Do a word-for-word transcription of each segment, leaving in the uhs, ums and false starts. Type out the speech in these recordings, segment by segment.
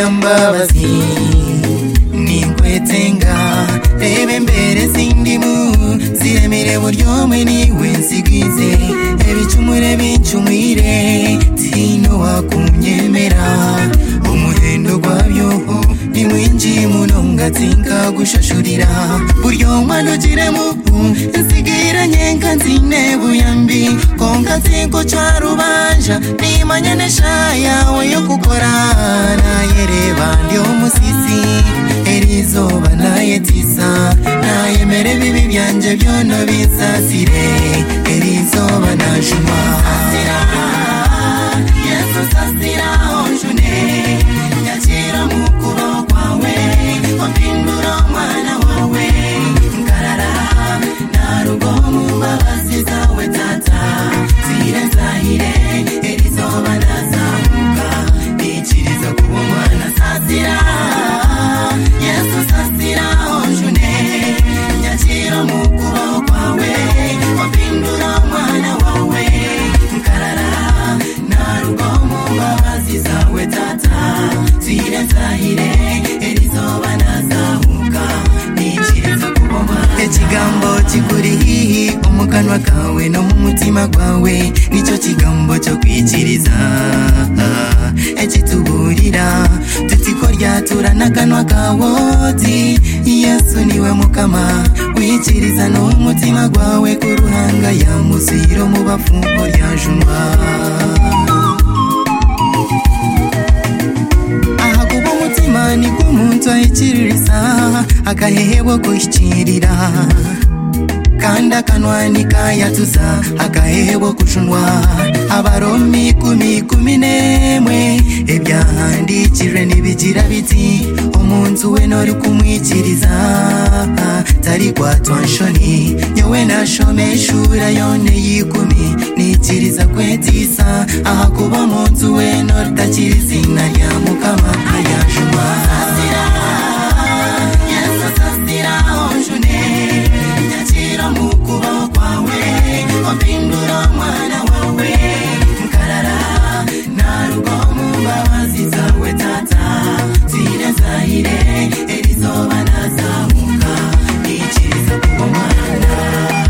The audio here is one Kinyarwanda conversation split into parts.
munyambabazi ningwetenga rebe mbere sindimu ziremire buryo mwe niwe nsigize ebicumure bincumire tino wakunyemera umuhendo gwabyo ni mwinji muno ngatinka gushashurira buryo mwanogire mu nsigira nyenka nzine buyambi konka tinko charubanja ni manyanesha yawe yo kukora nayereba ndio musisi erizoba nayetisa nayemere bibi byanje byono bisasire erizoba najuma sasira Yesu sasira onjune nyakira mukuro kwawe wapindura mwana wawe nkarara narugo mumbabazi zawe tata zire zahire erizoba nazamuka nikiriza kuba mwana sasira Yesu sasira onjune nyakira mukuro kwawe wapindura mwana wawe nkarara narugo mumbabazi zawe tata zire zahire erizoba nazamuka nikiriza kuba mwana ekigambo kikuri hihi omukanwa kawe no mu mutima gwawe nico kigambo cyo kwikiriza ekituburira tutiko ryatura n'akanwa kawoti Yesu niwe mukama wikiriza no mu mutima gwawe ku ruhanga ya musiro mu bafumbo rya junwa aha kuba umutima ni k'umuntu ayikiririza akahehebwo kushikirira kanda kanwani kayatuza akahebo kushunwa abaromi kumi kumi nemwe ebyahandikire nibigira biti omuntu we nori kumwikiriza tari kwatwa nshoni nyowe nashomeshura yone yikumi nikiriza kwetisa aha kuba omuntu we nori takirizina rya mukama ayajuma sasira Yesu sasira onjune mukubo kwawe wapindura mwana wawe nkarara narugo mumbabazi zawe tata zire zahire erizoba nazamuka nikiriza kuba mwana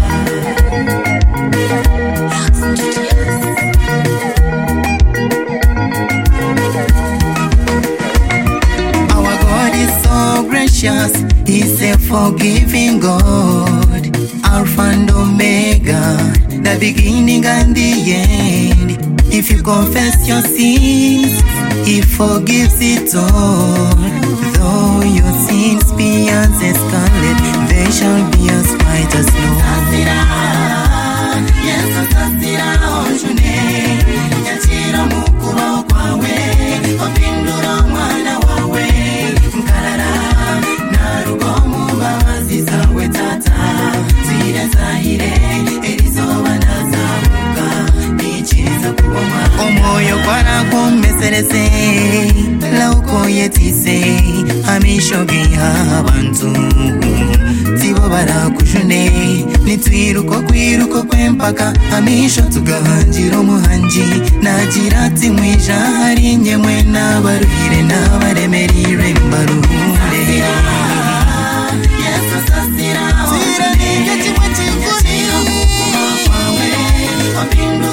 Our God is so gracious, He's a forgiving God, Alpha and Omega, the beginning and the end. If you confess your sins, He forgives it all. Though your sins be as scarlet, they shall be as white as snow. Sasira, Yesu sasira onjune, nyakira mukuro kwawe, wapindura mwana wawe, nkarara narugo mumbabazi zawe tata zire zahire erizoba nazamuka nikiriza kuba mwana omwoyo gwarakomeserese lauko yetise amishoge abantu tibo barakujune nitwiruko kwiruko kwempaka amisho tugahangira umuhanji nagira ati mwisha hari nyemwe n'abaruhire n'abaremerire mbaruhure Yesu sasira onjune nyakira mukuro kwawe wapindura